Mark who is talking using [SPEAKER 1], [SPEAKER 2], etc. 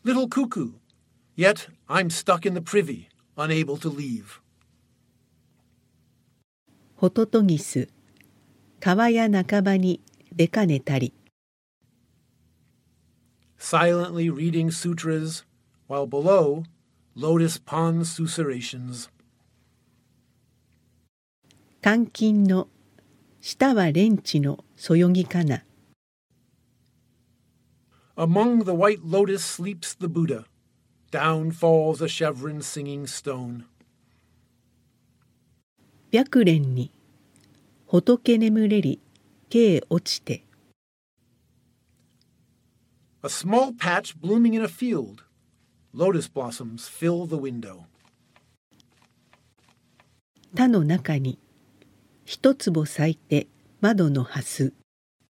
[SPEAKER 1] Little cuckoo, yet I'm stuck in the privy, unable to leave.
[SPEAKER 2] ホトトギス、川や半ばに出かねたり。
[SPEAKER 1] Silently reading sutras, while below, lotus pond susurrations.
[SPEAKER 2] 監禁の、下はレンチのそよぎかな。
[SPEAKER 1] Among the white lotus sleeps the Buddha. Down falls a chevron singing stone.
[SPEAKER 2] 白蓮に、仏眠れり、径落ちて。
[SPEAKER 1] A small patch blooming in a field. Lotus blossoms fill the window.
[SPEAKER 2] 田の中に、一坪咲いて窓の蓮。